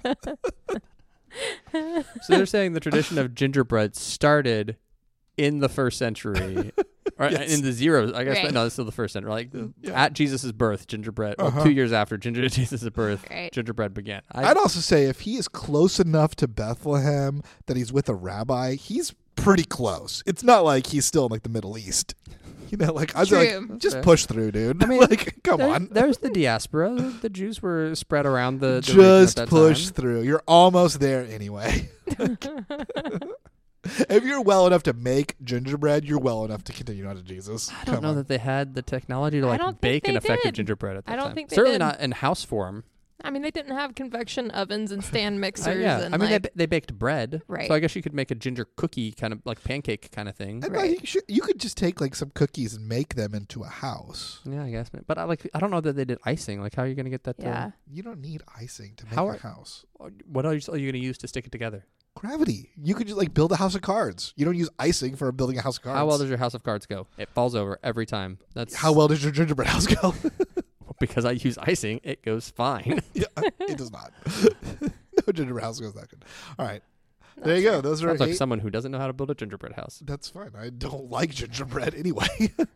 A: So they're saying the tradition of gingerbread started in the first century, or
C: Yes.
A: in the zeros. I guess
B: Right.
A: no, it's still the first century. Like
C: Yeah.
A: at Jesus' birth, gingerbread. Well,
C: Uh-huh.
A: two years after ginger Jesus' birth,
B: Right.
A: gingerbread began. I,
C: I'd also say if he is close enough to Bethlehem that he's with a rabbi, he's pretty close. It's not like he's still in like the Middle East. You know, like I was
B: True.
C: like, just
A: Fair.
C: push through, dude.
A: I mean,
C: like, come
A: there-
C: on,
A: There's the diaspora. The, the Jews were spread around the, the region at
C: just
A: that
C: push
A: time.
C: through. You're almost there anyway. If you're well enough to make gingerbread, you're well enough to continue on to Jesus.
A: I don't
C: Come
A: know
C: on.
A: that they had the technology to
B: I
A: like
B: don't think
A: bake an
B: they
A: effective
B: did.
A: gingerbread at that
B: I don't
A: time.
B: think they
A: Certainly
B: did.
A: not in house form.
B: I mean, they didn't have convection ovens and stand
A: Uh,
B: mixers.
A: yeah,
B: and
A: I mean
B: like,
A: they, they baked bread,
B: Right.
A: So I guess you could make a ginger cookie kind of like pancake kind of thing.
C: And
B: Right.
C: like, you, should, you could just take like some cookies and make them into a house.
A: Yeah, I guess. But I like I don't know that they did icing. Like, how are you going to get that?
B: yeah.
A: To,
C: You don't need icing to make
A: How
C: a
A: are-
C: house.
A: what else are you going to use to stick it together?
C: Gravity. You could just like build a house of cards. You don't use icing for building a house of cards.
A: How well does your house of cards go? It falls over every time. That's
C: How well does your gingerbread house go?
A: because I use icing. It goes fine.
C: Yeah, it does not. No gingerbread house goes that good. All right, there you go. Those are
A: Sounds like
C: eight.
A: someone who doesn't know how to build a gingerbread house.
C: That's fine. I don't like gingerbread anyway.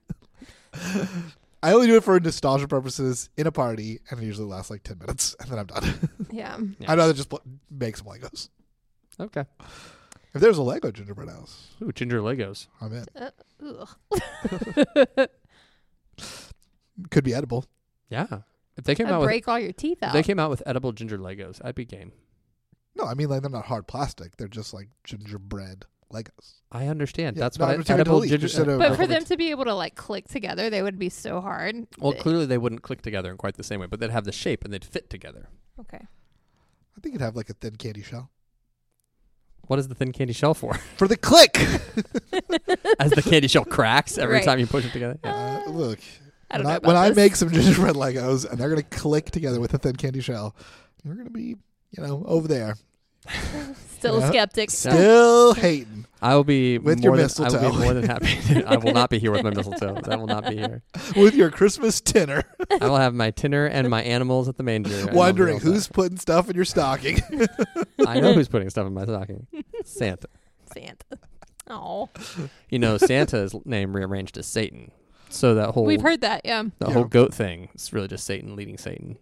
C: I only do it for nostalgia purposes in a party, and it usually lasts like ten minutes, and then I'm done.
B: Yeah.
A: Yeah.
C: I'd rather just pl- make some Legos.
A: Okay.
C: If there's a Lego gingerbread house,
A: Ooh, ginger Legos.
C: I'm in.
B: Uh, ugh.
C: Could be edible.
A: Yeah. If they came
B: I'd
A: out with
B: break all your teeth
A: if
B: out.
A: they came out with edible ginger Legos, I'd be game.
C: No, I mean like they're not hard plastic. They're just like gingerbread Legos.
A: I understand.
C: Yeah,
A: That's
C: no,
A: what
C: I'm
A: I,
C: trying to
A: edible
C: delete.
A: ginger.
C: Just said a-
B: but
C: Double
B: for them
C: it.
B: to be able to like click together, they would be so hard.
A: well,
B: They-
A: clearly they wouldn't click together in quite the same way, but they'd have the shape and they'd fit together.
B: Okay.
C: I think it'd have like a thin candy shell
A: What is the thin candy shell for?
C: for the click.
A: As the candy shell cracks every
B: Right.
A: time you push it together. Yeah.
C: Uh, look,
B: I don't
C: when
B: know
C: I,
B: about
C: when I
B: this.
C: make some gingerbread Legos and they're going to click together with a thin candy shell, you're going to be, you know, over there.
B: Still
C: Yeah.
B: a skeptic.
C: Still hating.
A: I will be
C: With
A: more
C: your
A: than, I will
C: mistletoe.
A: be more than happy. I will not be here with my mistletoe. That will not be here.
C: with your Christmas tinner,
A: I will have my tinner and my animals at the manger. and I'll be
C: wondering
A: all
C: who's putting stuff in your stocking.
A: set. I know who's putting stuff in my stocking. Santa.
B: Santa. Oh,
A: You know, Santa's name rearranged as Satan. So that whole
B: we've heard that. Yeah.
A: the
C: Yeah.
A: whole goat thing is really just Satan leading Satan.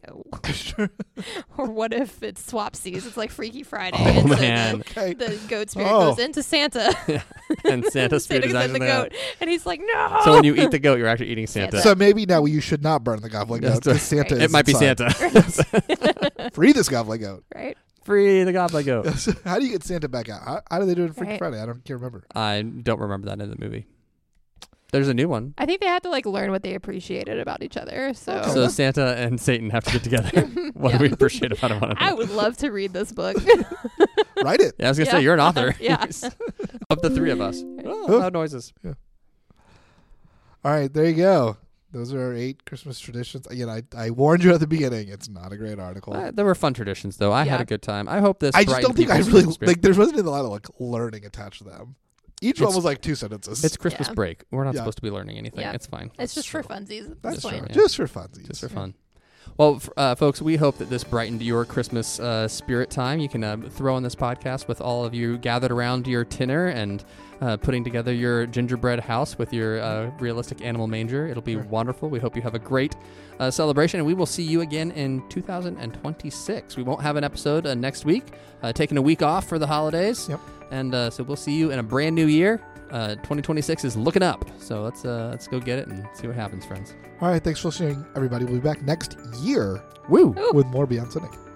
B: Or what if it's swapsies? It's like Freaky Friday.
A: Oh,
B: and so
A: man.
C: Okay.
B: The, the goat spirit
C: Oh.
B: goes into Santa.
A: And Santa spirit
B: Santa
A: is
B: goes
A: actually
B: in the
A: there.
B: goat, and he's like, no.
A: So when you eat the goat, you're actually eating Santa.
C: So maybe now you should not burn the gobbling
A: That's
C: goat because Santa
B: right.
C: is
A: it might be
C: inside.
A: Santa.
C: Free this gobbling goat.
B: right?
A: Free the goblin goat.
C: How do you get Santa back out? How, how do they do it in Freaky
B: Right.
C: Friday? I don't can't remember.
A: I don't remember that in the movie. There's a new one.
B: I think they had to like learn what they appreciated about each other. So,
C: Okay.
A: So Santa and Satan have to get together. What
B: Yeah.
A: do we appreciate about one another?
B: I would love to read this book.
C: Write it.
A: Yeah, I was gonna
B: Yeah.
A: say you're an author.
B: Yeah.
A: Of the three of us. Oh,
C: Oh.
A: loud noises.
C: All right, there you go. Those are our eight Christmas traditions. Again, I, I warned you at the beginning. It's not a great article.
A: Uh, there were fun traditions, though. I had
B: Yeah.
A: a good time. I hope this.
C: I just
A: brightened
C: don't think I
A: people's
C: really
A: Christmas spirit.
C: like. There wasn't a lot of like learning attached to them. Each one
A: It's-
C: was like two sentences.
A: It's Christmas
B: Yeah.
A: break. We're not
C: Yeah.
A: supposed to be learning anything.
B: Yeah.
A: It's fine.
B: It's just
C: true.
B: for funsies at
C: That's
B: this
A: true,
B: point.
A: yeah.
C: just for funsies.
A: Just for fun. Well, f- uh, folks, we hope that this brightened your Christmas uh, spirit time. You can uh, throw in this podcast with all of you gathered around your tinner and uh, putting together your gingerbread house with your uh, realistic animal manger. It'll be
C: Sure.
A: wonderful. We hope you have a great uh, celebration, and we will see you again in two thousand twenty-six. We won't have an episode uh, next week, uh, taking a week off for the holidays.
C: Yep.
A: And uh, so we'll see you in a brand new year. Uh, twenty twenty-six is looking up. So let's uh, let's go get it and see what happens, friends.
C: All right, thanks for listening, everybody. We'll be back next year
A: Woo!
B: Ooh.
C: with more Beyond Cynic.